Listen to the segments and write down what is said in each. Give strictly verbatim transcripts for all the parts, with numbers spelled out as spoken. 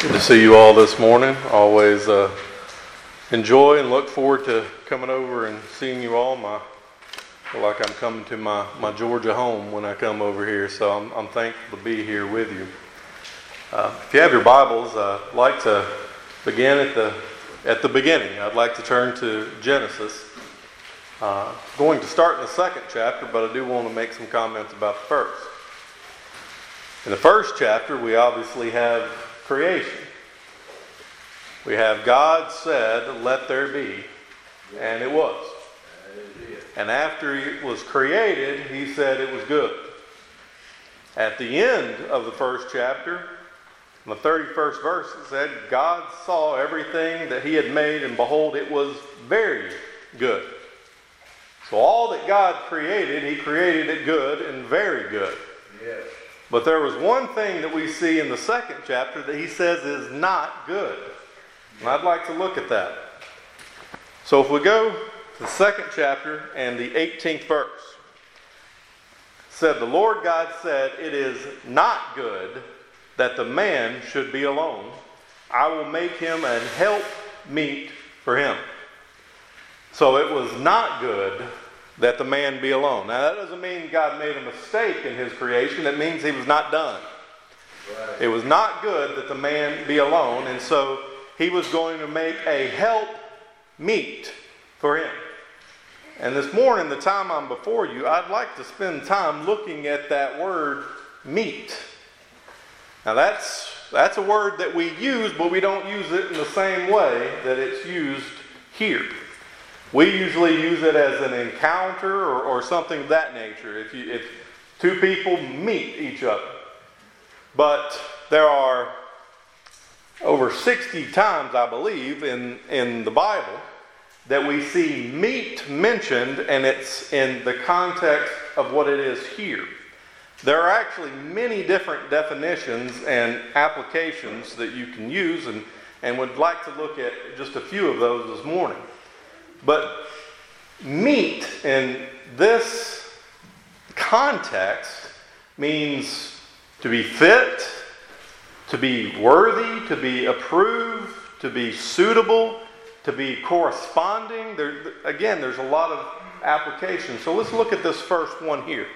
Good to see you all this morning. Always uh, enjoy and look forward to coming over and seeing you all. My, I feel like I'm coming to my, my Georgia home when I come over here, so I'm, I'm thankful to be here with you. Uh, if you have your Bibles, uh, I'd like to begin at the at the beginning. I'd like to turn to Genesis. Uh, going to start in the second chapter, but I do want to make some comments about the first. In the first chapter, we obviously have creation. We have God said, "Let there be," and it was. And after it was created, He said it was good. At the end of the first chapter, in the thirty-first verse, it said, God saw everything that He had made, and behold, it was very good. So all that God created, He created it good and very good. Yes. But there was one thing that we see in the second chapter that He says is not good. And I'd like to look at that. So if we go to the second chapter and the eighteenth verse, it said, "The Lord God said, it is not good that the man should be alone. I will make him an help meet for him." So it was not good that the man be alone. Now that doesn't mean God made a mistake in His creation. It means He was not done. Right. It was not good that the man be alone, and so He was going to make a help meet for him. And this morning, the time I'm before you, I'd like to spend time looking at that word meet. Now that's that's a word that we use, but we don't use it in the same way that it's used here. We usually use it as an encounter or, or something of that nature, if you, if two people meet each other. But there are over sixty times, I believe, in, in the Bible that we see meet mentioned, and it's in the context of what it is here. There are actually many different definitions and applications that you can use, and, and would like to look at just a few of those this morning. But meet in this context means to be fit, to be worthy, to be approved, to be suitable, to be corresponding. There, again, there's a lot of applications. So let's look at this first one here.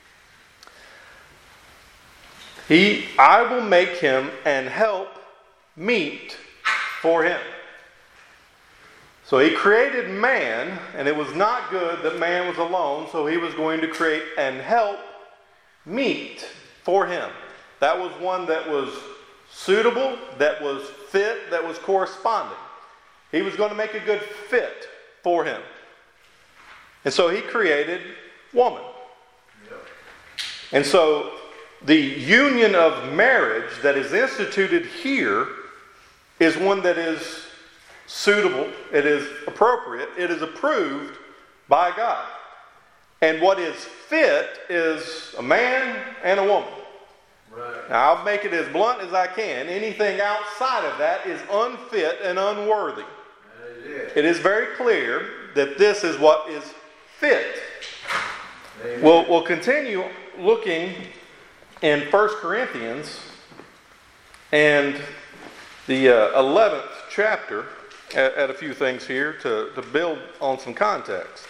He, I will make him and help meet for him. So He created man, and it was not good that man was alone, so He was going to create and help meet for him. That was one that was suitable, that was fit, that was corresponding. He was going to make a good fit for him. And so He created woman. Yep. And so the union of marriage that is instituted here is one that is suitable, it is appropriate, it is approved by God. And what is fit is a man and a woman. Right. Now I'll make it as blunt as I can. Anything outside of that is unfit and unworthy. It is, it is very clear that this is what is fit. We'll, we'll continue looking in First Corinthians and the uh, eleventh chapter at, at a few things here to, to build on some context.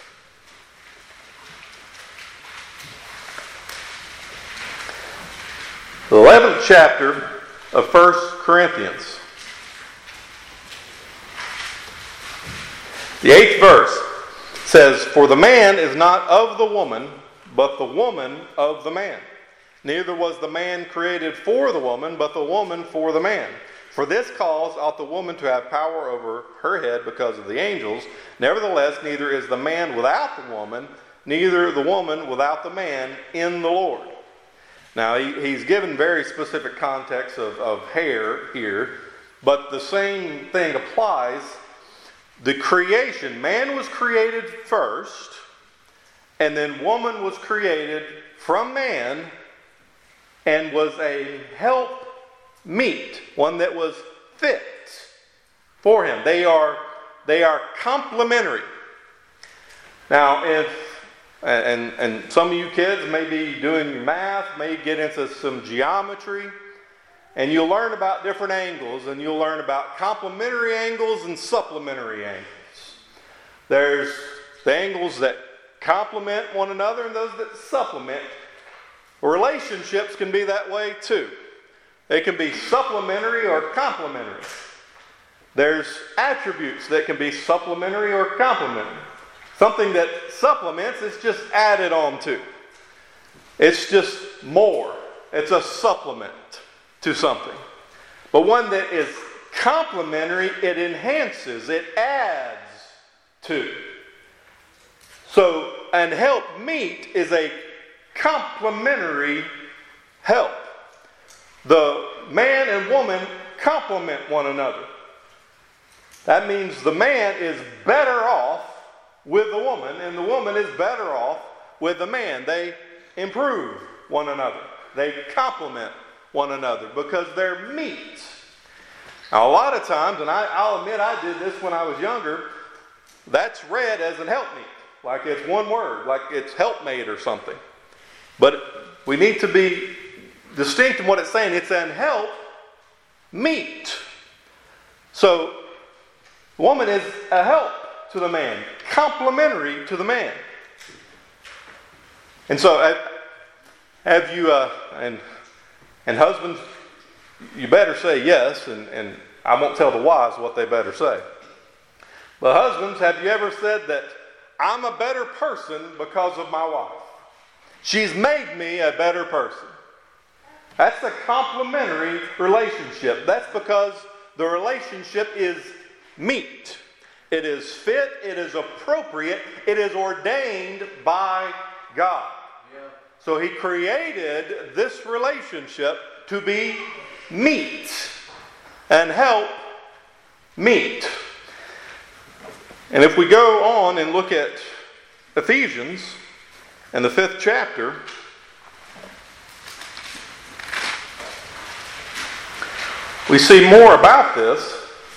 The eleventh chapter of First Corinthians. The eighth verse says, "For the man is not of the woman, but the woman of the man. Neither was the man created for the woman, but the woman for the man. For this cause ought the woman to have power over her head because of the angels. Nevertheless, neither is the man without the woman, neither the woman without the man in the Lord." Now, he, he's given very specific context of, of hair here, but the same thing applies. The creation, man was created first, and then woman was created from man and was a help meet, one that was fit for him. They are, they are complementary. Now, if And, and some of you kids may be doing math, may get into some geometry. And you'll learn about different angles, and you'll learn about complementary angles and supplementary angles. There's the angles that complement one another and those that supplement. Relationships can be that way too. They can be supplementary or complementary. There's attributes that can be supplementary or complementary. Something that supplements is just added on to. It's just more. It's a supplement to something. But one that is complementary, it enhances, it adds to. So, and help meet is a complementary help. The man and woman complement one another. That means the man is better off with the woman, and the woman is better off with the man. They improve one another. They complement one another because they're meat. Now, a lot of times, and I, I'll admit I did this when I was younger, that's read as an helpmeet. Like it's one word, like it's helpmate or something. But we need to be distinct in what it's saying. It's an help meet. So, the woman is a help to the man, complementary to the man. And so, have you, uh, and and husbands, you better say yes, and, and I won't tell the wives what they better say. But husbands, have you ever said that I'm a better person because of my wife? She's made me a better person. That's a complementary relationship. That's because the relationship is meet. It is fit. It is appropriate. It is ordained by God. Yeah. So He created this relationship to be meet and help meet. And if we go on and look at Ephesians in the fifth chapter, we see more about this.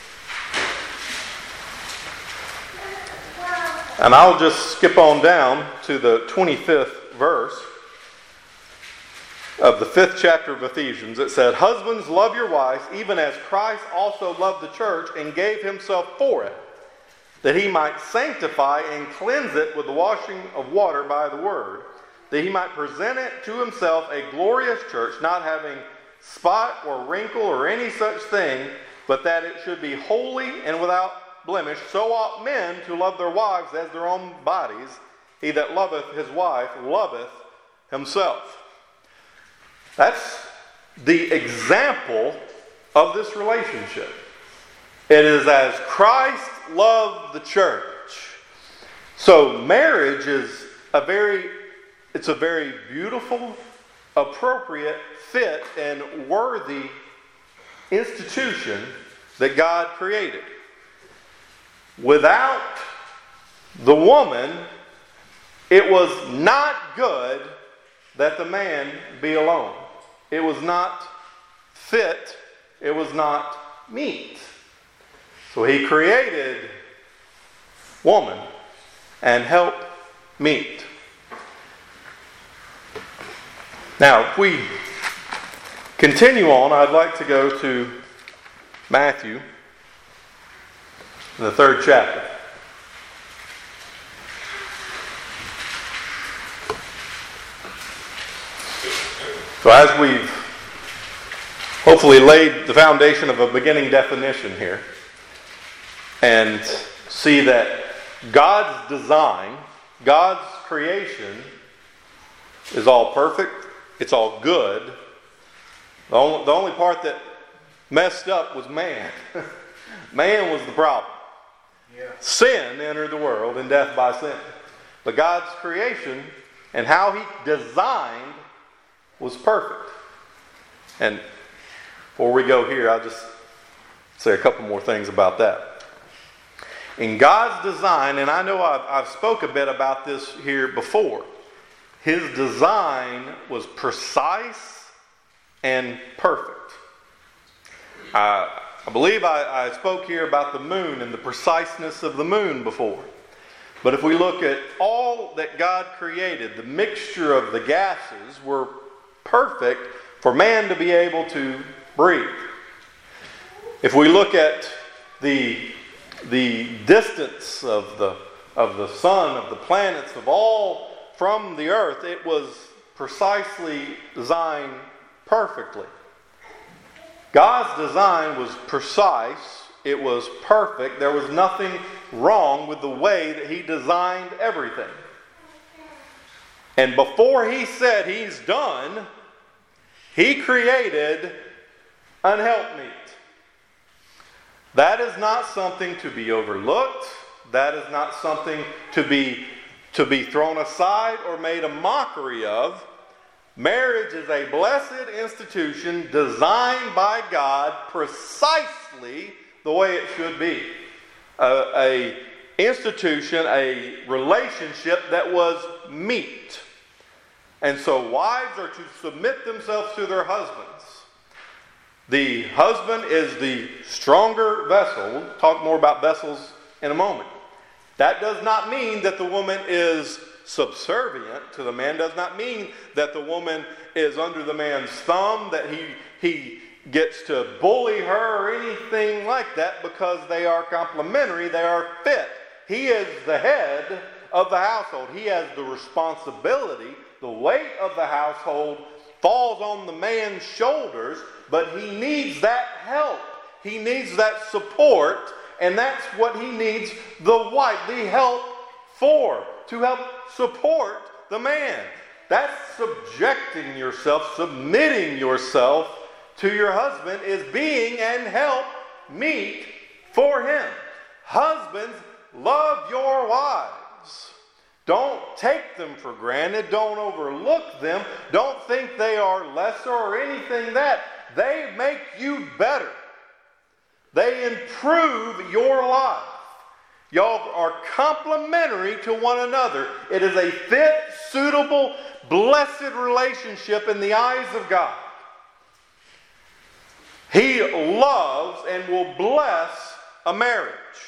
And I'll just skip on down to the twenty-fifth verse of the fifth chapter of Ephesians. It said, "Husbands, love your wives, even as Christ also loved the church and gave himself for it, that he might sanctify and cleanse it with the washing of water by the word, that he might present it to himself a glorious church, not having spot or wrinkle or any such thing, but that it should be holy and without blemish. So ought men to love their wives as their own bodies. He that loveth his wife loveth himself." That's the example of this relationship. It is as Christ loved the church. So marriage is a very, it's a very beautiful, appropriate, fit, and worthy institution that God created. Without the woman, it was not good that the man be alone. It was not fit. It was not meet. So He created woman and help meet. Now, if we continue on, I'd like to go to Matthew, in the third chapter. So as we've hopefully laid the foundation of a beginning definition here, and see that God's design, God's creation is all perfect, it's all good. The only, the only part that messed up was man. Man was the problem. Yeah. Sin entered the world, and death by sin. But God's creation and how He designed was perfect. And before we go here, I'll just say a couple more things about that. In God's design, and I know I've, I've spoke a bit about this here before, His design was precise and perfect. Uh, I believe I, I spoke here about the moon and the preciseness of the moon before. But if we look at all that God created, the mixture of the gases were perfect for man to be able to breathe. If we look at the, the distance of the, of the sun, of the planets, of all from the earth, it was precisely designed perfectly. God's design was precise. It was perfect. There was nothing wrong with the way that He designed everything. And before He said He's done, He created an helpmeet. That is not something to be overlooked. That is not something to be, to be thrown aside or made a mockery of. Marriage is a blessed institution designed by God precisely the way it should be. A, a institution, a relationship that was meet. And so wives are to submit themselves to their husbands. The husband is the stronger vessel. We'll talk more about vessels in a moment. That does not mean that the woman is subservient to the man. Does not mean that the woman is under the man's thumb, that he, he gets to bully her or anything like that, because they are complementary, they are fit. He is the head of the household. He has the responsibility. The weight of the household falls on the man's shoulders, but he needs that help. He needs that support, and that's what he needs the wife, the help for, to help support the man. That's subjecting yourself, submitting yourself to your husband, is being and help meet for him. Husbands, love your wives. Don't take them for granted. Don't overlook them. Don't think they are lesser or anything that. They make you better. They improve your life. Y'all are complementary to one another. It is a fit, suitable, blessed relationship in the eyes of God. He loves and will bless a marriage.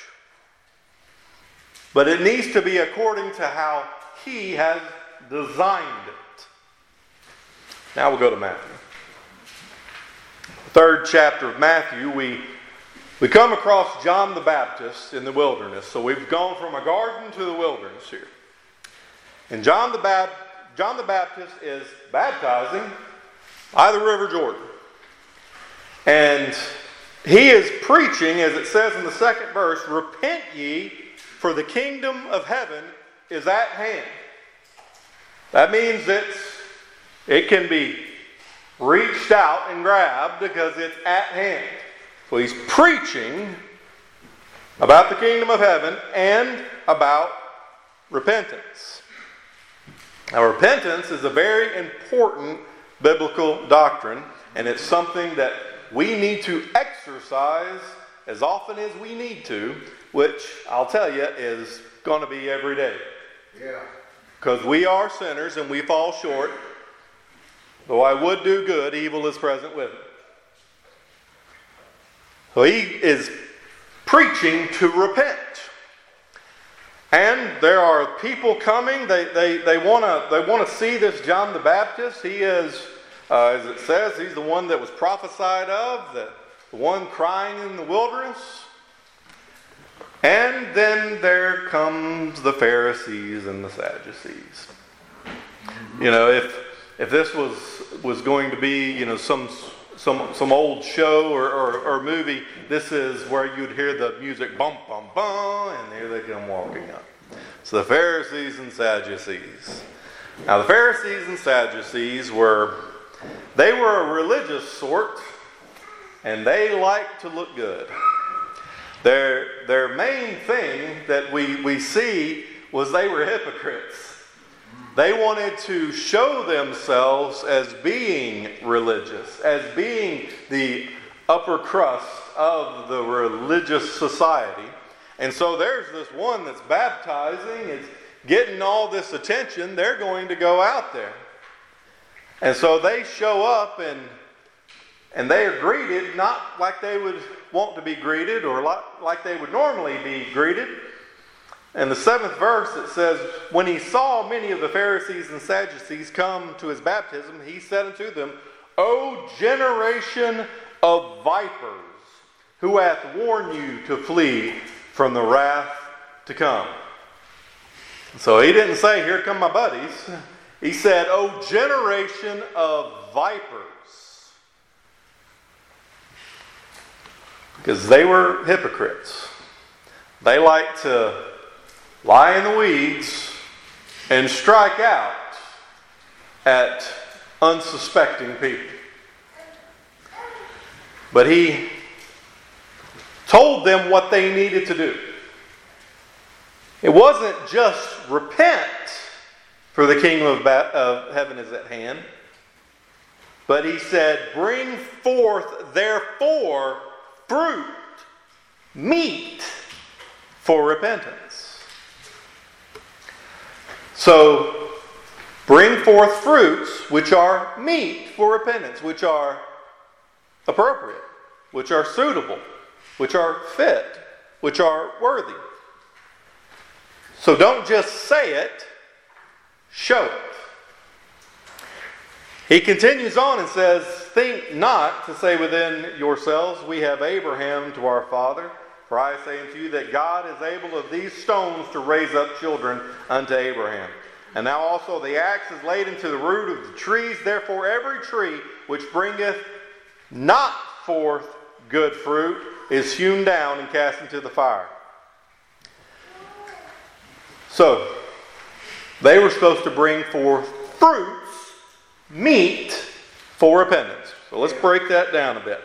But it needs to be according to how He has designed it. Now we'll go to Matthew. Third chapter of Matthew, we, we come across John the Baptist in the wilderness. So we've gone from a garden to the wilderness here. And John the, Bab- John the Baptist is baptizing by the River Jordan. And he is preaching, as it says in the second verse, "Repent ye, for the kingdom of heaven is at hand." That means it's, it can be reached out and grabbed because it's at hand. So he's preaching about the kingdom of heaven and about repentance. Now, repentance is a very important biblical doctrine, and it's something that we need to exercise as often as we need to, which I'll tell you is going to be every day. Yeah. Because we are sinners and we fall short. Though I would do good, evil is present with me. So he is preaching to repent. And there are people coming. They they they want to they want to see this John the Baptist. He is, uh, as it says, he's the one that was prophesied of, the, the one crying in the wilderness. And then there comes the Pharisees and the Sadducees. You know, if if this was was going to be, you know, some some some old show or, or, or movie, this is where you'd hear the music bum bum bum, and here they come walking up. So the Pharisees and Sadducees. Now the Pharisees and Sadducees were they were a religious sort, and they liked to look good. Their their main thing that we, we see was they were hypocrites. They wanted to show themselves as being religious, as being the upper crust of the religious society. And so there's this one that's baptizing, it's getting all this attention. They're going to go out there. And so they show up and and they are greeted not like they would want to be greeted or like, like they would normally be greeted. In the seventh verse it says, "When he saw many of the Pharisees and Sadducees come to his baptism, he said unto them, O generation of vipers, who hath warned you to flee from the wrath to come. So he didn't say, here come my buddies. He said, O generation of vipers. Because they were hypocrites. They like to lie in the weeds and strike out at unsuspecting people. But he told them what they needed to do. It wasn't just repent, for the kingdom of, ba- of heaven is at hand. But he said, bring forth therefore fruit, meat for repentance. So, bring forth fruits which are meet for repentance, which are appropriate, which are suitable, which are fit, which are worthy. So don't just say it, show it. He continues on and says, think not to say within yourselves, we have Abraham to our father. For I say unto you that God is able of these stones to raise up children unto Abraham. And now also the axe is laid into the root of the trees. Therefore every tree which bringeth not forth good fruit is hewn down and cast into the fire. So, they were supposed to bring forth fruits, meat for repentance. So let's break that down a bit.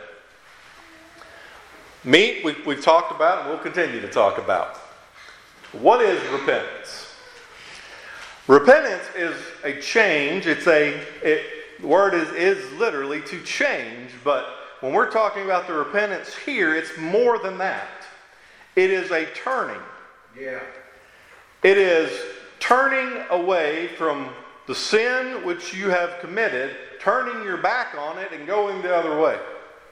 Meat, we've, we've talked about and we'll continue to talk about. What is repentance? Repentance is a change. It's a, it, the word is, is literally to change, but when we're talking about the repentance here, it's more than that. It is a turning. Yeah. It is turning away from the sin which you have committed, turning your back on it and going the other way.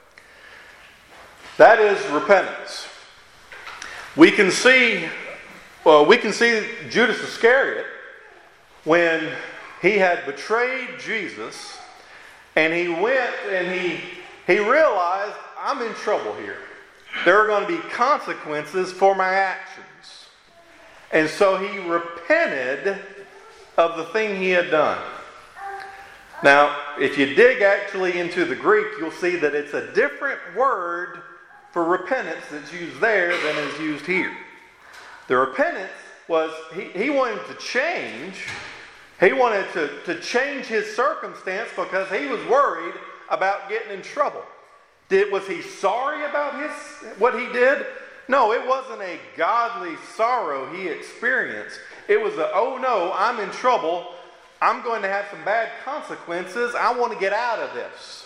That is repentance. We can see, well, we can see Judas Iscariot when he had betrayed Jesus, and he went and he he realized, I'm in trouble here. There are going to be consequences for my actions. And so he repented of the thing he had done. Now, if you dig actually into the Greek, you'll see that it's a different word for repentance that's used there than is used here. The repentance was, he, he wanted to change. He wanted to, to change his circumstance because he was worried about getting in trouble. Did, was he sorry about his what he did? No, it wasn't a godly sorrow he experienced. It was a, oh no, I'm in trouble. I'm going to have some bad consequences. I want to get out of this.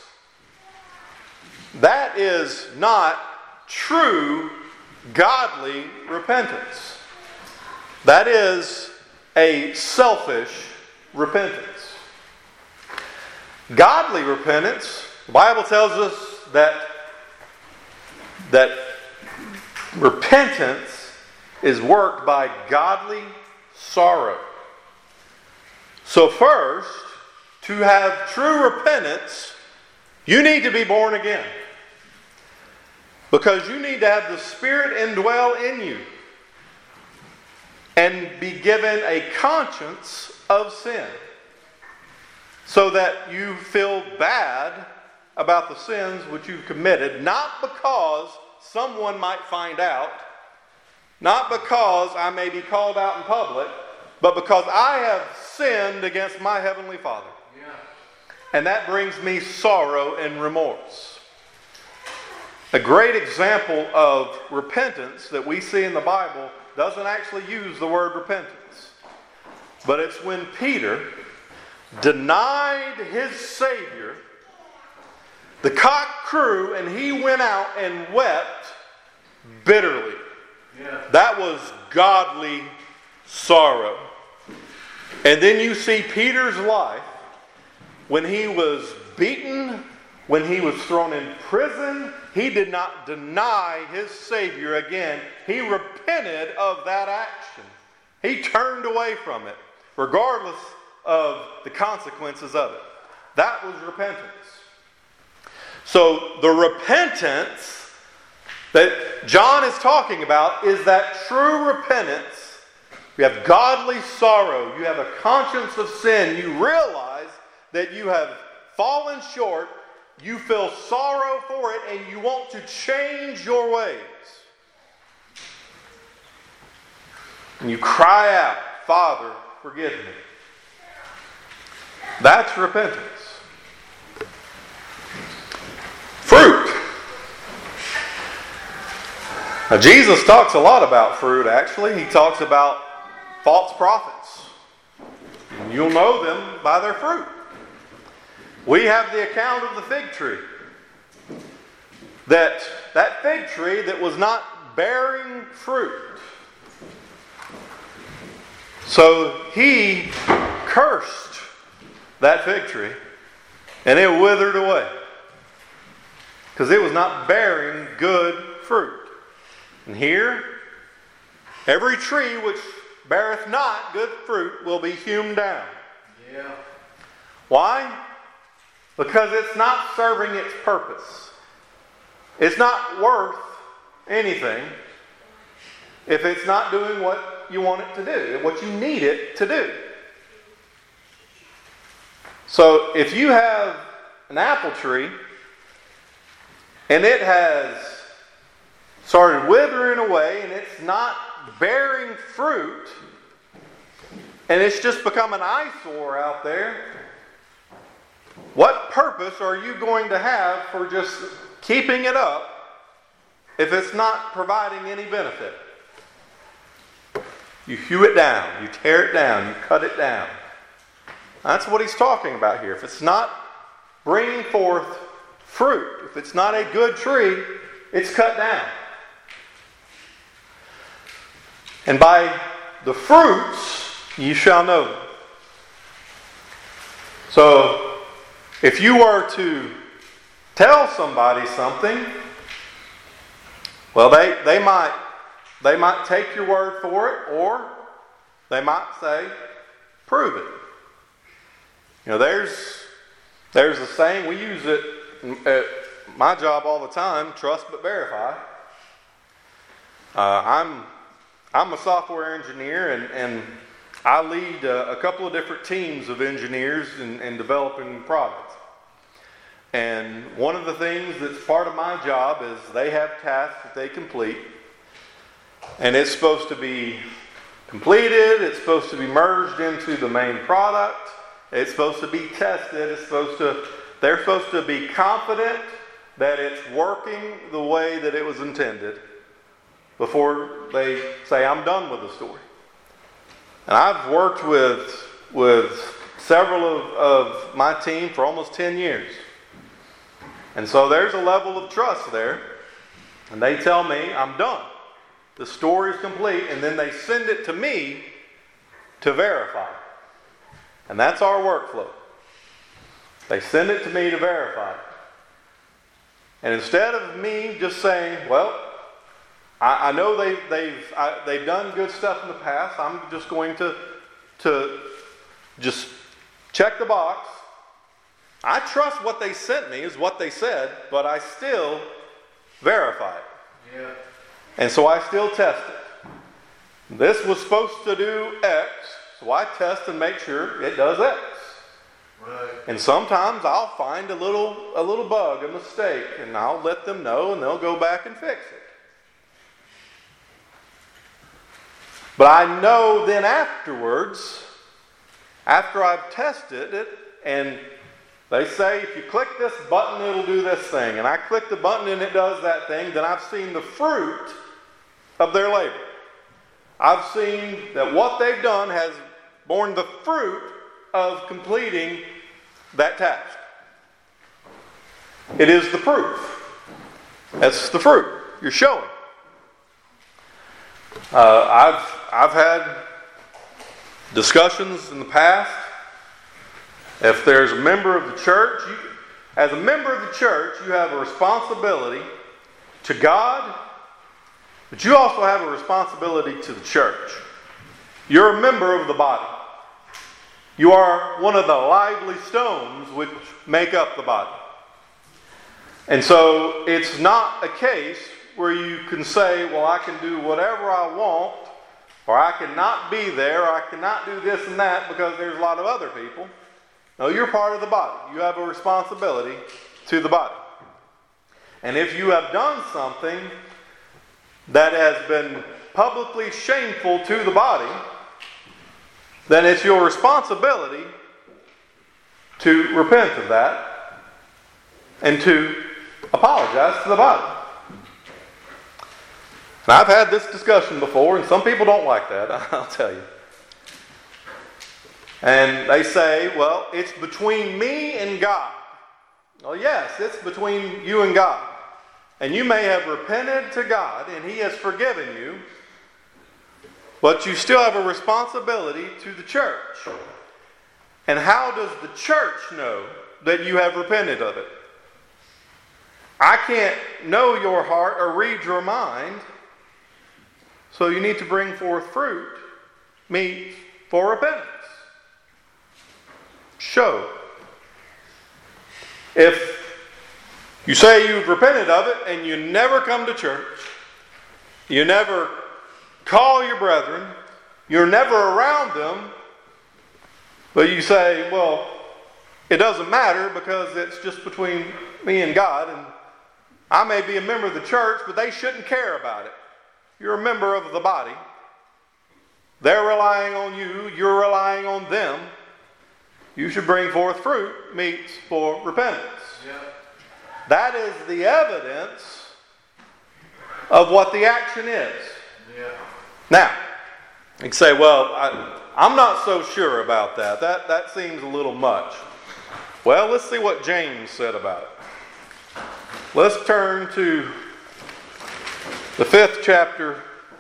That is not true godly repentance. That is a selfish repentance. Godly repentance, the Bible tells us that that repentance is worked by godly sorrow. So first, to have true repentance, you need to be born again. Because you need to have the Spirit indwell in you and be given a conscience of sin. So that you feel bad about the sins which you've committed, not because someone might find out, not because I may be called out in public, but because I have sinned against my Heavenly Father. Yeah. And that brings me sorrow and remorse. A great example of repentance that we see in the Bible doesn't actually use the word repentance. But it's when Peter denied his Savior, the cock crew, and he went out and wept bitterly. Yeah. That was godly sorrow. And then you see Peter's life when he was beaten, when he was thrown in prison. He did not deny his Savior again. He repented of that action. He turned away from it, regardless of the consequences of it. That was repentance. So the repentance that John is talking about is that true repentance. You have godly sorrow. You have a conscience of sin. You realize that you have fallen short. You feel sorrow for it, and you want to change your ways. And you cry out, Father, forgive me. That's repentance. Fruit. Now, Jesus talks a lot about fruit, actually. He talks about false prophets. And you'll know them by their fruit. We have the account of the fig tree. That, that fig tree that was not bearing fruit. So he cursed that fig tree, and it withered away. Because it was not bearing good fruit. And here, every tree which beareth not good fruit will be hewn down. Yeah. Why? Because it's not serving its purpose. It's not worth anything if it's not doing what you want it to do, what you need it to do. So if you have an apple tree and it has started withering away and it's not bearing fruit and it's just become an eyesore out there, what purpose are you going to have for just keeping it up if it's not providing any benefit? You hew it down, you tear it down, you cut it down. That's what he's talking about here. If it's not bringing forth fruit, if it's not a good tree, it's cut down. And by the fruits you shall know them. So, if you were to tell somebody something, well, they, they might they might take your word for it, or they might say, prove it. You know, there's there's a saying, we use it at my job all the time, trust but verify. Uh, I'm I'm a software engineer, and, and I lead a, a couple of different teams of engineers in, in developing products. And one of the things that's part of my job is they have tasks that they complete. And it's supposed to be completed. It's supposed to be merged into the main product. It's supposed to be tested. It's supposed to, they're supposed to be confident that it's working the way that it was intended before they say, I'm done with the story. And I've worked with, with several of, of my team for almost ten years. And so there's a level of trust there. And they tell me, I'm done. The story is complete. And then they send it to me to verify. And that's our workflow. They send it to me to verify. And instead of me just saying, well, I, I know they, they've I, they've done good stuff in the past. I'm just going to, to just check the box. I trust what they sent me is what they said, but I still verify it. Yeah. And so I still test it. This was supposed to do X, so I test and make sure it does X. Right. And sometimes I'll find a little a little bug, a mistake, and I'll let them know, and they'll go back and fix it. But I know then afterwards, after I've tested it, and they say, if you click this button, it'll do this thing. And I click the button and it does that thing. Then I've seen the fruit of their labor. I've seen that what they've done has borne the fruit of completing that task. It is the proof. That's the fruit you're showing. Uh, I've, I've had discussions in the past. If there's a member of the church, you, as a member of the church, you have a responsibility to God, but you also have a responsibility to the church. You're a member of the body. You are one of the lively stones which make up the body. And so it's not a case where you can say, well, I can do whatever I want, or I cannot be there, or I cannot do this and that because there's a lot of other people. No, you're part of the body. You have a responsibility to the body. And if you have done something that has been publicly shameful to the body, then it's your responsibility to repent of that and to apologize to the body. Now, I've had this discussion before, and some people don't like that, I'll tell you. And they say, well, it's between me and God. Well, yes, it's between you and God. And you may have repented to God, and He has forgiven you, but you still have a responsibility to the church. And how does the church know that you have repented of it? I can't know your heart or read your mind, so you need to bring forth fruit, meat for repentance. Show. If you say you've repented of it and you never come to church, you never call your brethren, you're never around them, but you say, well, it doesn't matter because it's just between me and God, and I may be a member of the church, but they shouldn't care about it. You're a member of the body. They're relying on you, you're relying on them. You should bring forth fruit, meats for repentance. Yeah. That is the evidence of what the action is. Yeah. Now, you can say, well, I, I'm not so sure about that. That. That seems a little much. Well, let's see what James said about it. Let's turn to the fifth chapter,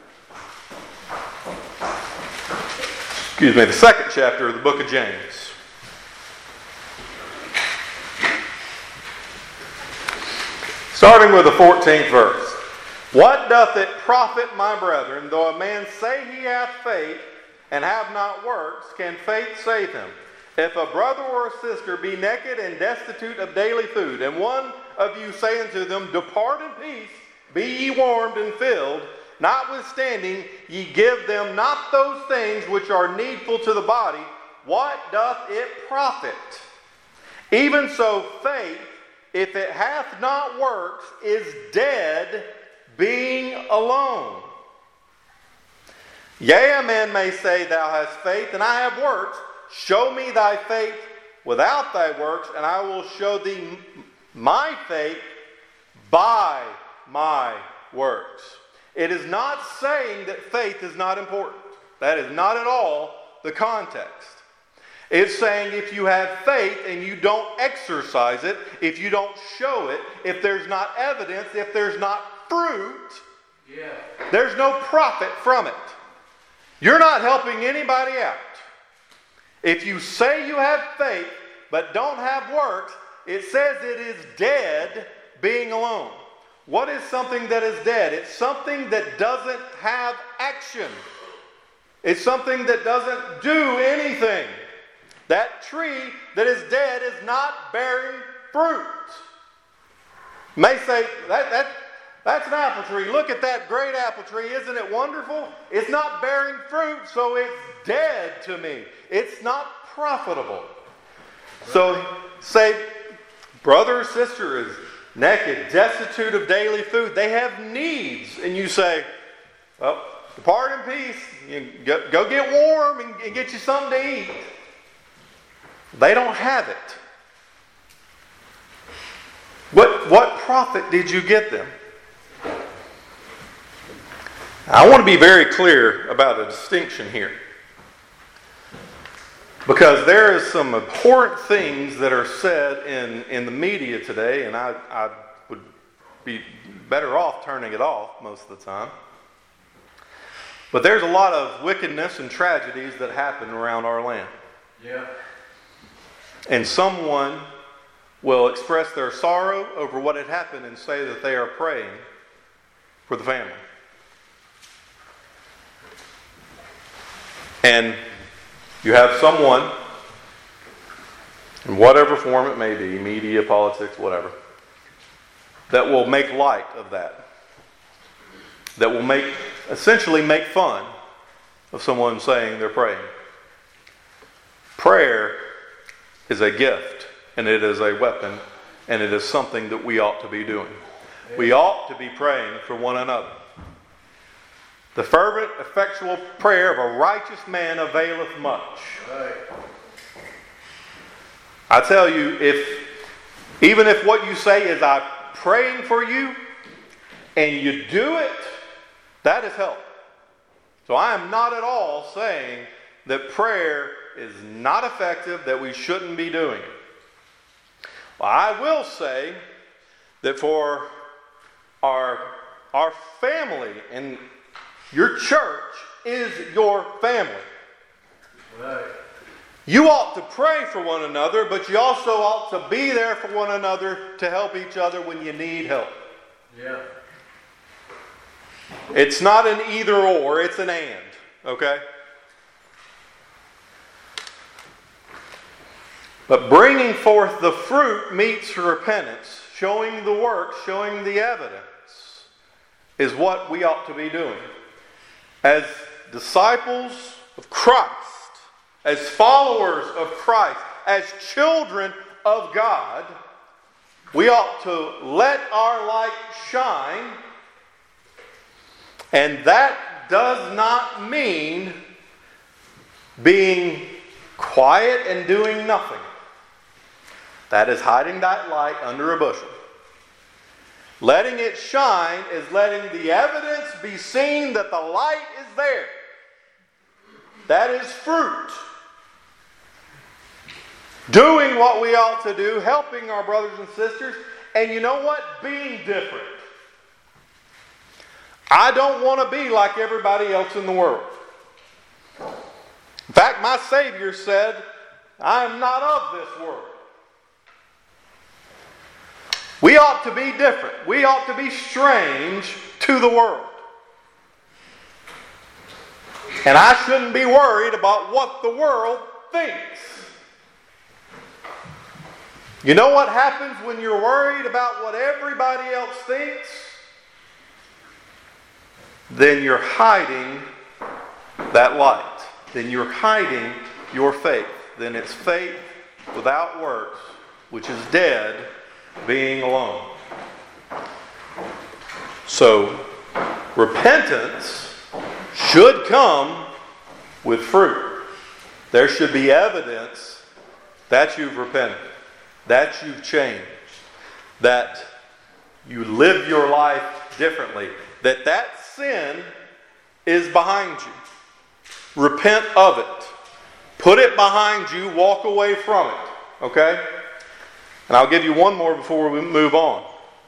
excuse me, the second chapter of the book of James. Starting with the fourteenth verse. What doth it profit, my brethren, though a man say he hath faith and have not works, can faith save him? If a brother or a sister be naked and destitute of daily food, and one of you say unto them, depart in peace, be ye warmed and filled, notwithstanding ye give them not those things which are needful to the body, what doth it profit? Even so faith, if it hath not works, is dead, being alone. Yea, a man may say, thou hast faith, and I have works. Show me thy faith without thy works, and I will show thee my faith by my works. It is not saying that faith is not important. That is not at all the context. It's saying if you have faith and you don't exercise it, if you don't show it, if there's not evidence, if there's not fruit, yeah. there's no profit from it. You're not helping anybody out. If you say you have faith but don't have works, it says it is dead, being alone. What is something that is dead? It's something that doesn't have action. It's something that doesn't do anything. That tree that is dead is not bearing fruit. You may say, that, that, that's an apple tree. Look at that great apple tree. Isn't it wonderful? It's not bearing fruit, so it's dead to me. It's not profitable. So say, brother or sister is naked, destitute of daily food. They have needs. And you say, well, depart in peace. You go, go get warm and, and get you something to eat. They don't have it. What, what profit did you get them? I want to be very clear about a distinction here. Because there is some abhorrent things that are said in, in the media today, and I, I would be better off turning it off most of the time. But there's a lot of wickedness and tragedies that happen around our land. Yeah. And someone will express their sorrow over what had happened and say that they are praying for the family. And you have someone, in whatever form it may be, media, politics, whatever, that will make light of that. That will make, essentially make fun of someone saying they're praying. Prayer is a gift, and it is a weapon, and it is something that we ought to be doing. We ought to be praying for one another. The fervent, effectual prayer of a righteous man availeth much. Right. I tell you, if even if what you say is I'm praying for you, and you do it, that is help. So I am not at all saying that prayer is not effective, that we shouldn't be doing it. Well, I will say that for our, our family, and your church is your family. Right. You ought to pray for one another, but you also ought to be there for one another to help each other when you need help. Yeah. It's not an either or, it's an and. Okay? But bringing forth the fruit meets repentance, showing the work, showing the evidence, is what we ought to be doing. As disciples of Christ, as followers of Christ, as children of God, we ought to let our light shine. And that does not mean being quiet and doing nothing. That is hiding that light under a bushel. Letting it shine is letting the evidence be seen that the light is there. That is fruit. Doing what we ought to do, helping our brothers and sisters, and you know what? Being different. I don't want to be like everybody else in the world. In fact, my Savior said, I am not of this world. We ought to be different. We ought to be strange to the world. And I shouldn't be worried about what the world thinks. You know what happens when you're worried about what everybody else thinks? Then you're hiding that light. Then you're hiding your faith. Then it's faith without works, which is dead, being alone. So, repentance should come with fruit. There should be evidence that you've repented, that you've changed, that you live your life differently, that that sin is behind you. Repent of it. Put it behind you. Walk away from it. Okay? And I'll give you one more before we move on.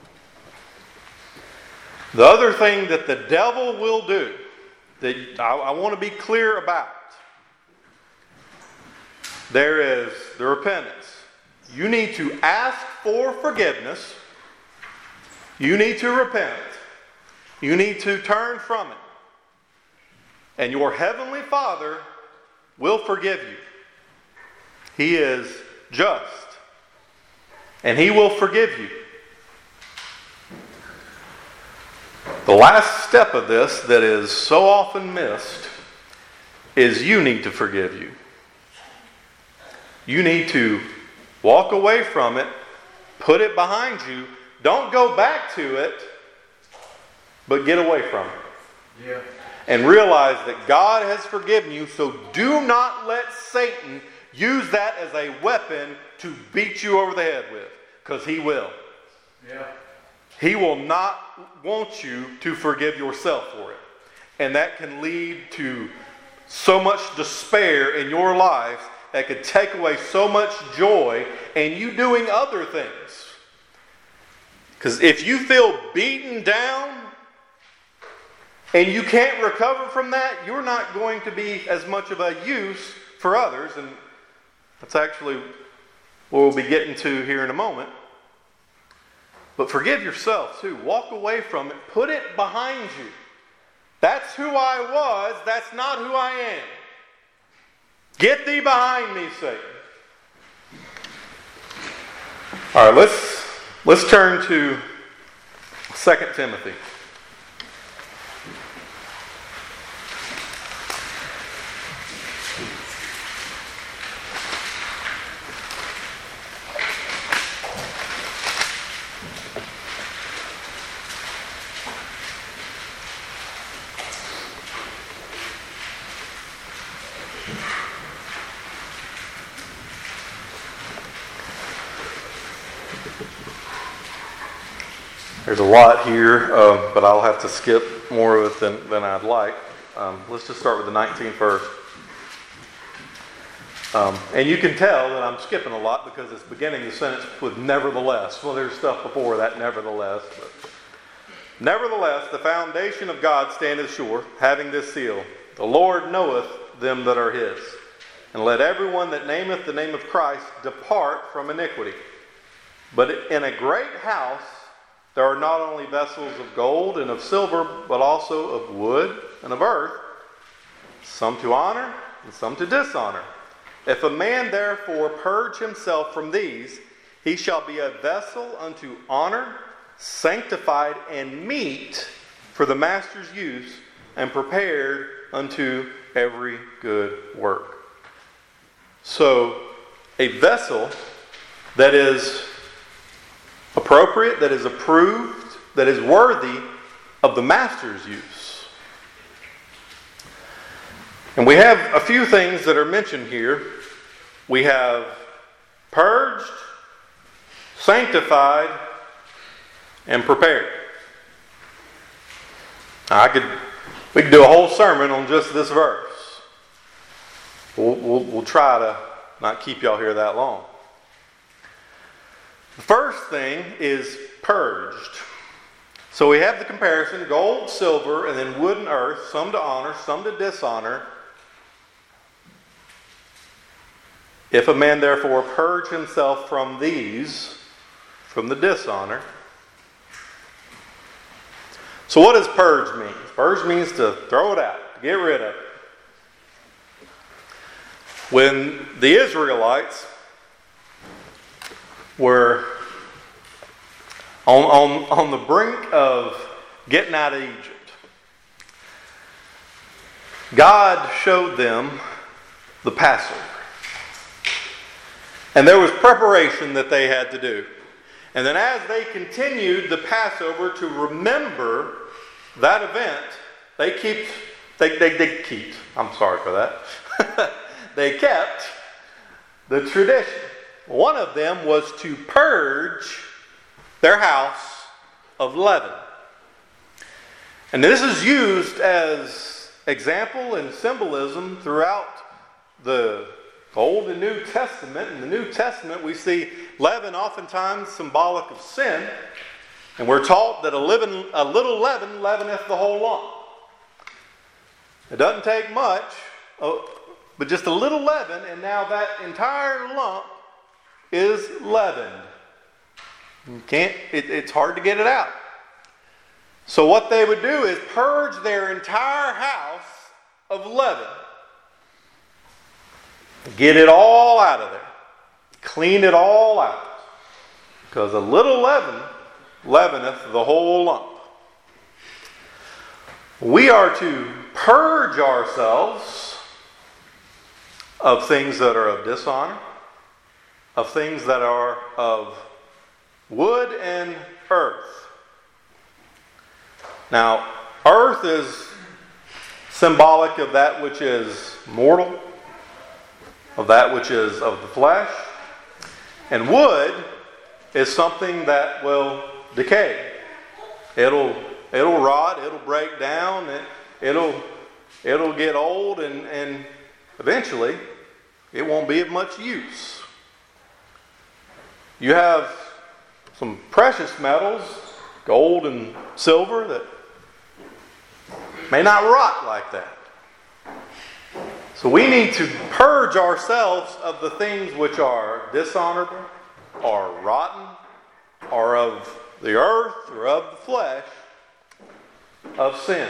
The other thing that the devil will do, that I, I want to be clear about, there is the repentance. You need to ask for forgiveness. You need to repent. You need to turn from it. And your heavenly Father will forgive you. He is just. And He will forgive you. The last step of this that is so often missed is you need to forgive you. You need to walk away from it, put it behind you. Don't go back to it, but get away from it. Yeah. And realize that God has forgiven you, so do not let Satan use that as a weapon to beat you over the head with, because he will. Yeah. He will not want you to forgive yourself for it. And that can lead to so much despair in your life that could take away so much joy and you doing other things. Because if you feel beaten down and you can't recover from that, you're not going to be as much of a use for others. And that's actually what we'll be getting to here in a moment. But forgive yourself too. Walk away from it. Put it behind you. That's who I was. That's not who I am. Get thee behind me, Satan. All right, let's let's turn to Second Timothy. There's a lot here, um, but I'll have to skip more of it than, than I'd like. Um, let's just start with the nineteenth verse. Um, and you can tell that I'm skipping a lot because it's beginning the sentence with nevertheless. Well, there's stuff before that, nevertheless. But nevertheless, the foundation of God standeth sure, having this seal. The Lord knoweth them that are his. And let everyone that nameth the name of Christ depart from iniquity. But in a great house there are not only vessels of gold and of silver, but also of wood and of earth, some to honor and some to dishonor. If a man therefore purge himself from these, he shall be a vessel unto honor, sanctified and meet for the master's use, and prepared unto every good work. So, a vessel that is appropriate, that is approved, that is worthy of the master's use. And we have a few things that are mentioned here. We have purged, sanctified, and prepared. Now, I could, we could do a whole sermon on just this verse. We'll, we'll, we'll try to not keep y'all here that long. The first thing is purged. So we have the comparison, gold, silver, and then wood and earth, some to honor, some to dishonor. If a man therefore purge himself from these, from the dishonor. So what does purge mean? Purge means to throw it out, to get rid of it. When the Israelites were on, on, on the brink of getting out of Egypt, God showed them the Passover. And there was preparation that they had to do. And then as they continued the Passover to remember that event, they keep, they, they, they keep, I'm sorry for that, they kept the tradition. One of them was to purge their house of leaven. And this is used as example and symbolism throughout the Old and New Testament. In the New Testament, we see leaven oftentimes symbolic of sin. And we're taught that a, leaven, a little leaven leaveneth the whole lump. It doesn't take much, but just a little leaven, and now that entire lump is leavened. You can't, it, it's hard to get it out. So what they would do is purge their entire house of leaven. Get it all out of there. Clean it all out. Because a little leaven leaveneth the whole lump. We are to purge ourselves of things that are of dishonor, of things that are of wood and earth. Now, earth is symbolic of that which is mortal, of that which is of the flesh. And wood is something that will decay. It'll it'll rot, it'll break down, it, it'll it'll get old, and, and eventually it won't be of much use. You have some precious metals, gold and silver, that may not rot like that. So we need to purge ourselves of the things which are dishonorable, or rotten, or of the earth, or of the flesh, of sin.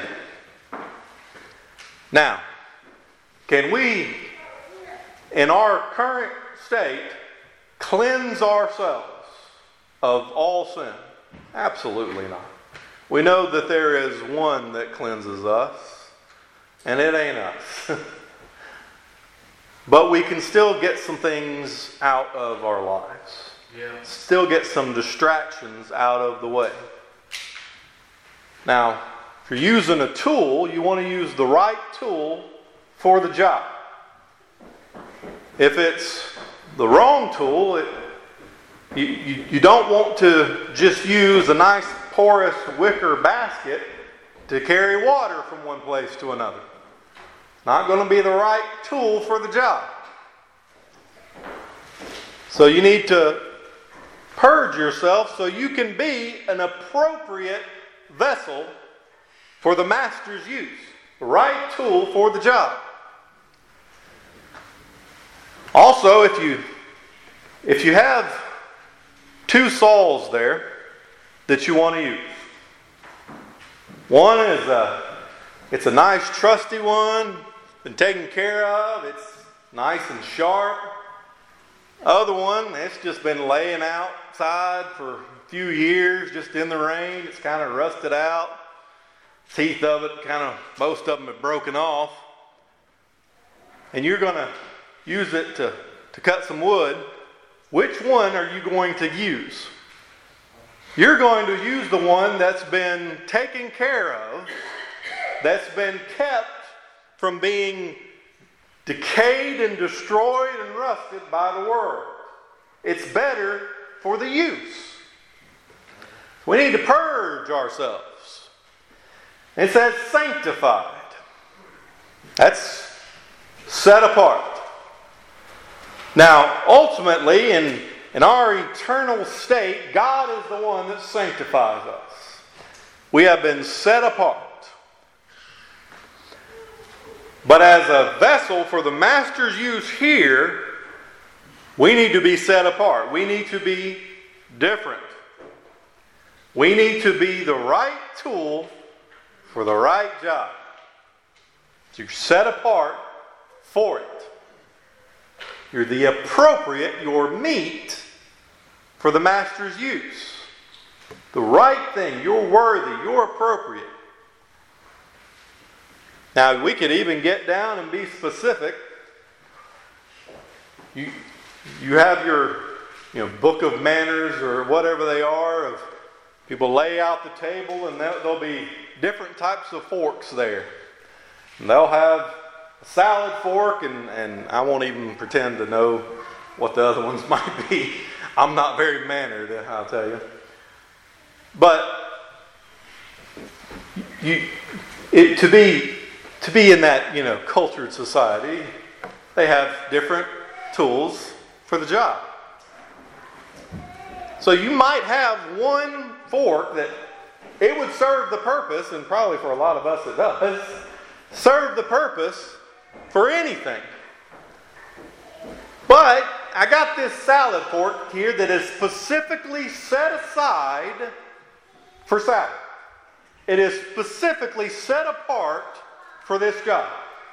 Now, can we, in our current state, cleanse ourselves of all sin? Absolutely not. We know that there is one that cleanses us, and it ain't us. But we can still get some things out of our lives. Yeah. Still get some distractions out of the way. Now, if you're using a tool, you want to use the right tool for the job. If it's the wrong tool, it, you, you, you don't want to just use a nice porous wicker basket to carry water from one place to another. Not going to be the right tool for the job. So you need to purge yourself so you can be an appropriate vessel for the master's use. The right tool for the job. Also, if you if you have two saws there that you want to use. One is a it's a nice trusty one, been taken care of, it's nice and sharp. Other one, it's just been laying outside for a few years, just in the rain. It's kind of rusted out. Teeth of it, kind of, most of them have broken off. And you're going to use it to, to cut some wood. Which one are you going to use? You're going to use the one that's been taken care of, that's been kept from being decayed and destroyed and rusted by the world. It's better for the use. We need to purge ourselves. It says sanctified. That's set apart. Now, ultimately, in, in our eternal state, God is the one that sanctifies us. We have been set apart. But as a vessel for the master's use here, we need to be set apart. We need to be different. We need to be the right tool for the right job. So you're set apart for it. You're the appropriate, your meat for the master's use. The right thing. You're worthy. You're appropriate. Now, we could even get down and be specific. You, you have your you know, book of manners or whatever they are. Of people lay out the table and there'll be different types of forks there. And they'll have a salad fork, and, and I won't even pretend to know what the other ones might be. I'm not very mannered, I'll tell you. But you, it, to be to be in that you know cultured society, they have different tools for the job. So you might have one fork that it would serve the purpose, and probably for a lot of us it does, serve the purpose for anything. But I got this salad fork here that is specifically set aside for salad. It is specifically set apart for this job.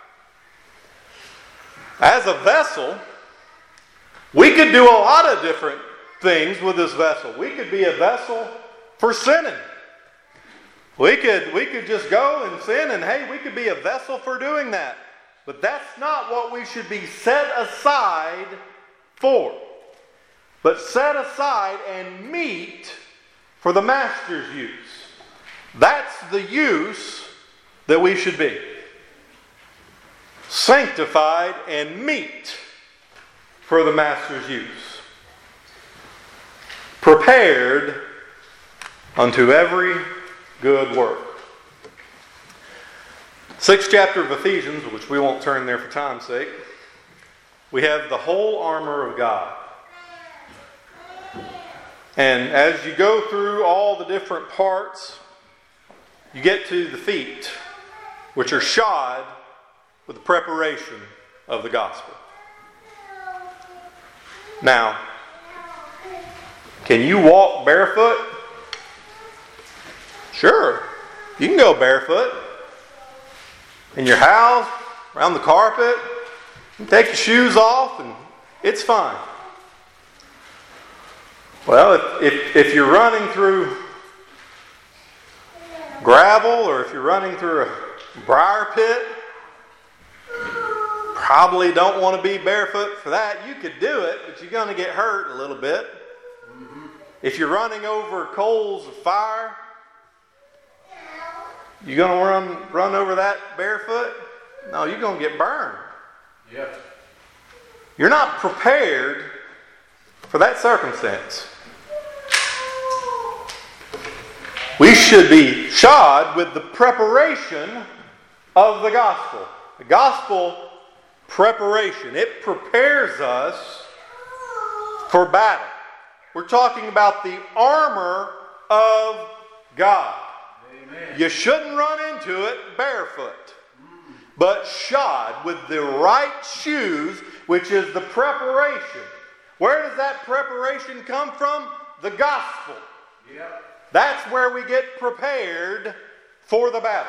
As a vessel, we could do a lot of different things with this vessel. We could be a vessel for sinning. We could, we could just go and sin, and hey, we could be a vessel for doing that. But that's not what we should be set aside for. But set aside and meet for the master's use. That's the use that we should be. Sanctified and meet for the master's use. Prepared unto every good work. Sixth chapter of Ephesians, which we won't turn there for time's sake. We have the whole armor of God. And as you go through all the different parts, you get to the feet, which are shod with the preparation of the gospel. Now, can you walk barefoot? Sure. You can go barefoot. In your house, around the carpet. You take your shoes off and it's fine. Well, if, if, if you're running through gravel, or if you're running through a briar pit, probably don't want to be barefoot for that. You could do it, but you're going to get hurt a little bit. Mm-hmm. If you're running over coals of fire, you're going to run run over that barefoot? No, you're going to get burned. Yeah. You're not prepared for that circumstance. We should be shod with the preparation of the gospel. The gospel preparation. It prepares us for battle. We're talking about the armor of God. Amen. You shouldn't run into it barefoot, but shod with the right shoes, which is the preparation. Where does that preparation come from? The gospel. Yep. That's where we get prepared for the battle.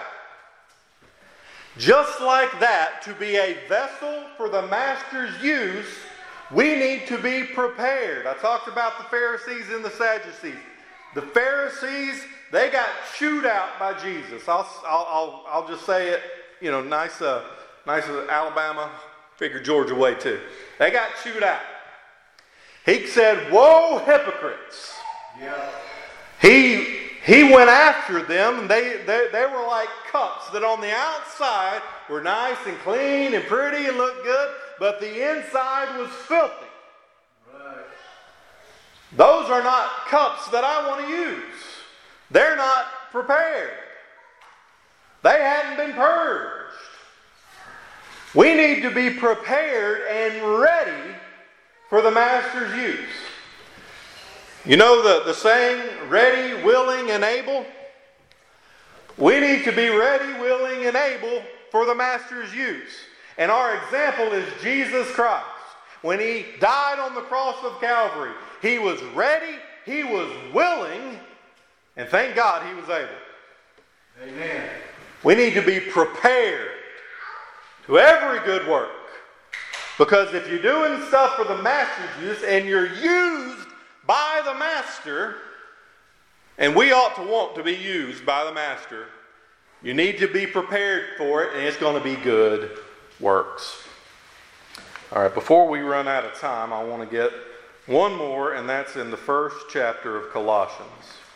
Just like that, to be a vessel for the master's use, we need to be prepared. I talked about the Pharisees and the Sadducees. The Pharisees, they got chewed out by Jesus. I'll I'll I'll, I'll just say it, you know, nice uh, nice uh, Alabama, figure Georgia way too. They got chewed out. He said, "Woe, hypocrites!" Yeah. He he went after them, and they, they they were like cups that on the outside were nice and clean and pretty and looked good, but the inside was filthy. Right. Those are not cups that I want to use. They're not prepared. They hadn't been purged. We need to be prepared and ready for the master's use. You know the, the saying, ready, willing, and able? We need to be ready, willing, and able for the master's use. And our example is Jesus Christ. When he died on the cross of Calvary, he was ready, he was willing, and thank God he was able. Amen. We need to be prepared to every good work. Because if you're doing stuff for the master's use and you're used by the master, and we ought to want to be used by the master, you need to be prepared for it, and it's going to be good works. All right, before we run out of time, I want to get one more, and that's in the first chapter of Colossians.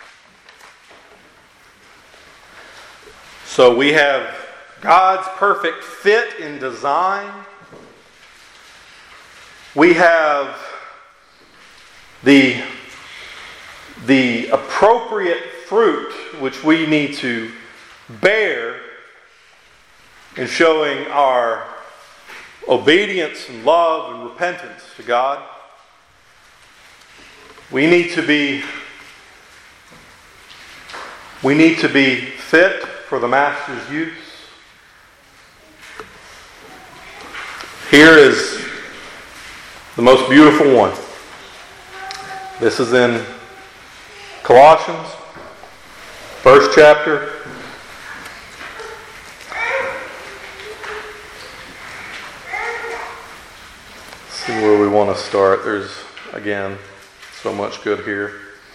So we have God's perfect fit in design. We have the, the appropriate fruit which we need to bear in showing our obedience and love and repentance to God. We need to be we need to be fit for the master's use. Here is the most beautiful one. This is in Colossians, first chapter. Let's see where we want to start. There's, again, so much good here.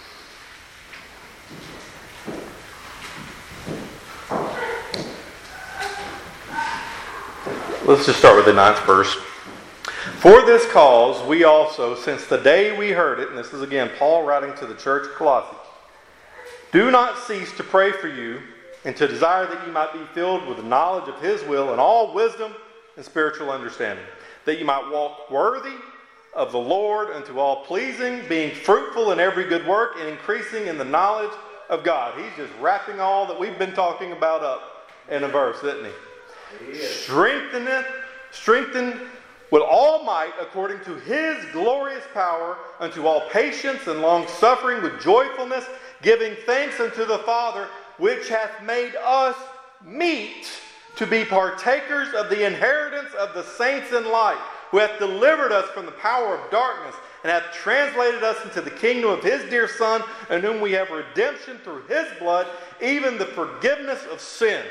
Let's just start with the ninth verse. For this cause we also, since the day we heard it, and this is again Paul writing to the church of Colossae, do not cease to pray for you and to desire that you might be filled with the knowledge of His will and all wisdom and spiritual understanding, that you might walk worthy of the Lord unto all pleasing, being fruitful in every good work and increasing in the knowledge of God. He's just wrapping all that we've been talking about up in a verse, isn't he? Strengtheneth, strengthened with all might according to His glorious power unto all patience and long suffering with joyfulness, giving thanks unto the Father, which hath made us meet to be partakers of the inheritance of the saints in light, who hath delivered us from the power of darkness, and hath translated us into the kingdom of His dear Son, in whom we have redemption through His blood, even the forgiveness of sins.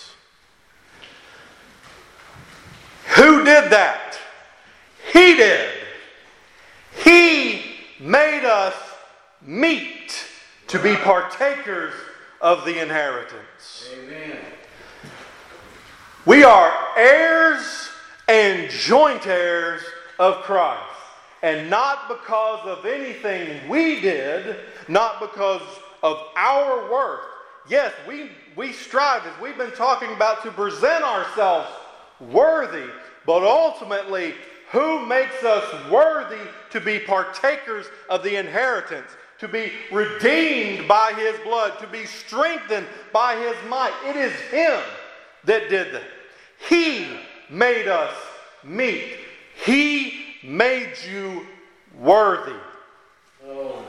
Who did that? He did. He made us meet to be partakers of the inheritance. Amen. We are heirs and joint heirs of Christ. And not because of anything we did, not because of our worth. Yes, we, we strive, as we've been talking about, to present ourselves worthy. But ultimately, who makes us worthy to be partakers of the inheritance? To be redeemed by His blood, to be strengthened by His might. It is Him that did that. He made us meet. He made you worthy. Oh.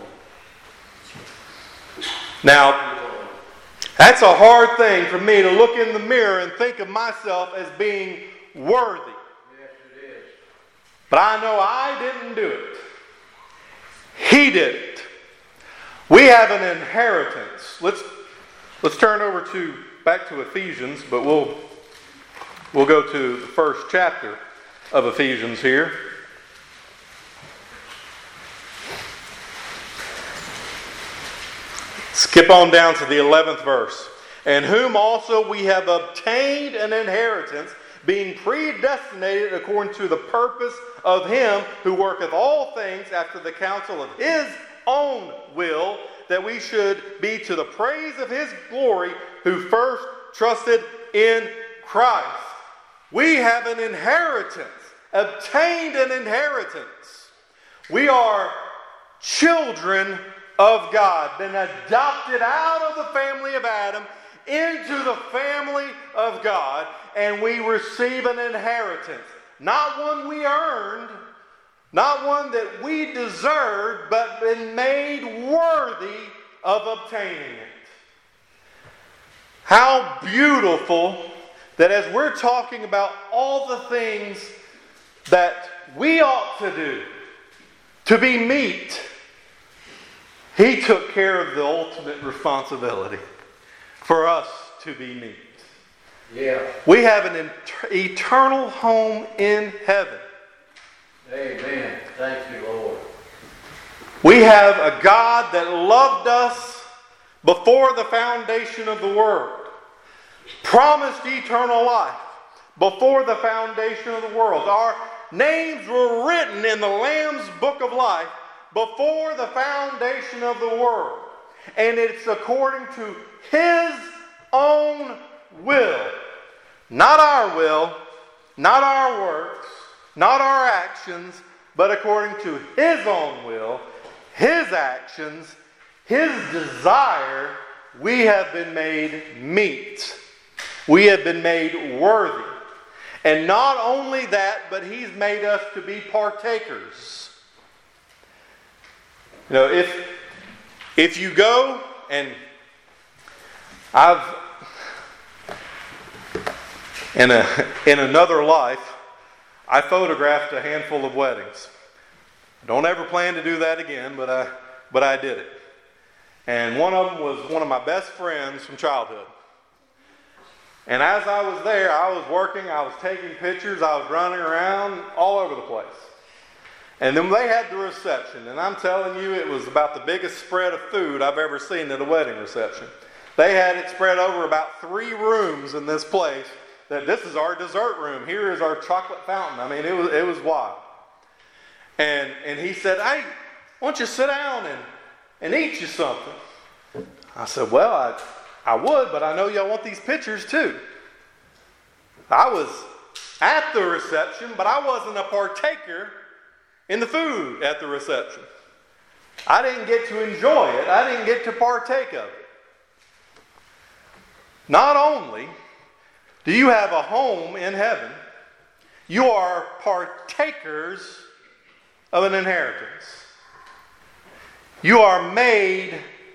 Now, that's a hard thing for me to look in the mirror and think of myself as being worthy. Yes, it is. But I know I didn't do it. He did it. We have an inheritance. Let's let's turn over to back to Ephesians, but we'll we'll go to the first chapter of Ephesians here. Skip on down to the eleventh verse. And whom also we have obtained an inheritance, being predestinated according to the purpose of Him who worketh all things after the counsel of His own will, that we should be to the praise of His glory, who first trusted in Christ. We have an inheritance, obtained an inheritance. We are children of God, been adopted out of the family of Adam into the family of God, and we receive an inheritance. Not one we earned, not one that we deserved, but been made worthy of obtaining it. How beautiful that as we're talking about all the things that we ought to do to be meet, He took care of the ultimate responsibility for us to be meet. Yeah. We have an inter- eternal home in heaven. Amen. Thank you, Lord. We have a God that loved us before the foundation of the world, promised eternal life before the foundation of the world. Our names were written in the Lamb's book of life before the foundation of the world. And it's according to His own will. Not our will, not our works, not our actions, but according to His own will, His actions, His desire, we have been made meet. We have been made worthy. And not only that, but He's made us to be partakers. You know, if if you go and I've in a in another life, I photographed a handful of weddings. Don't ever plan to do that again, but I but I did it. And one of them was one of my best friends from childhood. And as I was there, I was working, I was taking pictures, I was running around all over the place. And then they had the reception, and I'm telling you, it was about the biggest spread of food I've ever seen at a wedding reception. They had it spread over about three rooms in this place. That this is our dessert room. Here is our chocolate fountain. I mean, it was it was wild. And and he said, "Hey, why don't you sit down and, and eat you something?" I said, "Well, I I would, but I know y'all want these pictures too." I was at the reception, but I wasn't a partaker in the food at the reception. I didn't get to enjoy it. I didn't get to partake of it. Not only do you have a home in heaven, you are partakers of an inheritance. You are made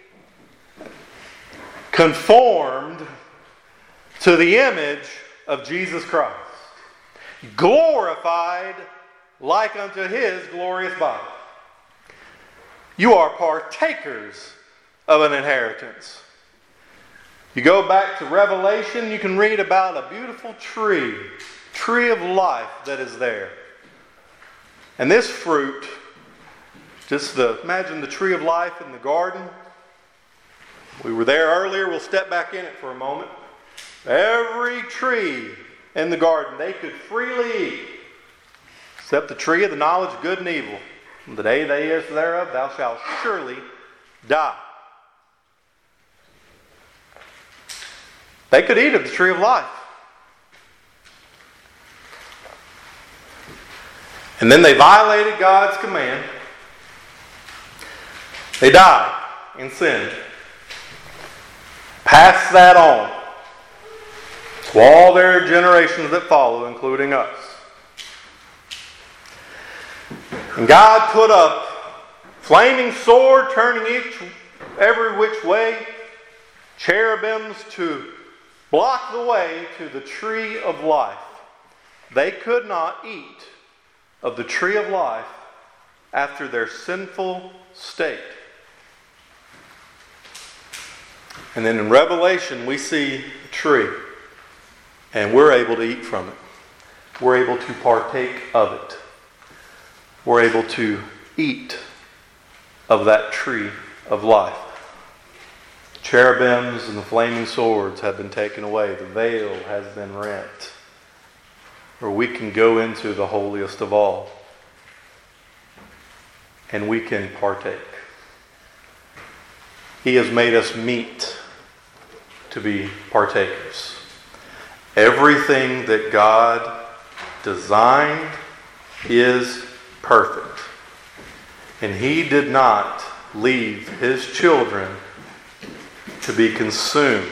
conformed to the image of Jesus Christ, glorified like unto His glorious body. You are partakers of an inheritance. You go back to Revelation, you can read about a beautiful tree, tree of life that is there. And this fruit, just the, imagine the tree of life in the garden. We were there earlier. We'll step back in it for a moment. Every tree in the garden they could freely eat, except the tree of the knowledge of good and evil. The day they eat thereof, thou shalt surely die. They could eat of the tree of life. And then they violated God's command. They died in sin. Passed that on to all their generations that follow, including us. And God put up flaming sword turning each every which way, cherubims to block the way to the tree of life. They could not eat of the tree of life after their sinful state. And then in Revelation we see a tree, and we're able to eat from it. We're able to partake of it. We're able to eat of that tree of life. Cherubims and the flaming swords have been taken away. The veil has been rent. Where we can go into the holiest of all. And we can partake. He has made us meet to be partakers. Everything that God designed is perfect. And He did not leave His children to be consumed.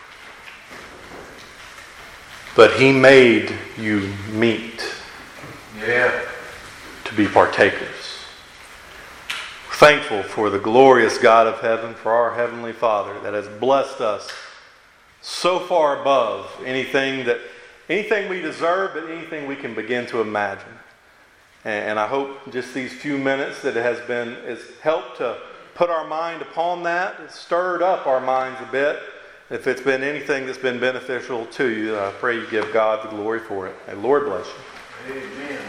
But He made you meet. Yeah. To be partakers. We're thankful for the glorious God of heaven, for our Heavenly Father that has blessed us so far above anything that anything we deserve, but anything we can begin to imagine. And, and I hope just these few minutes that it has been has helped to put our mind upon that. It's stirred up our minds a bit. If it's been anything that's been beneficial to you, I pray you give God the glory for it. And Lord bless you. Amen.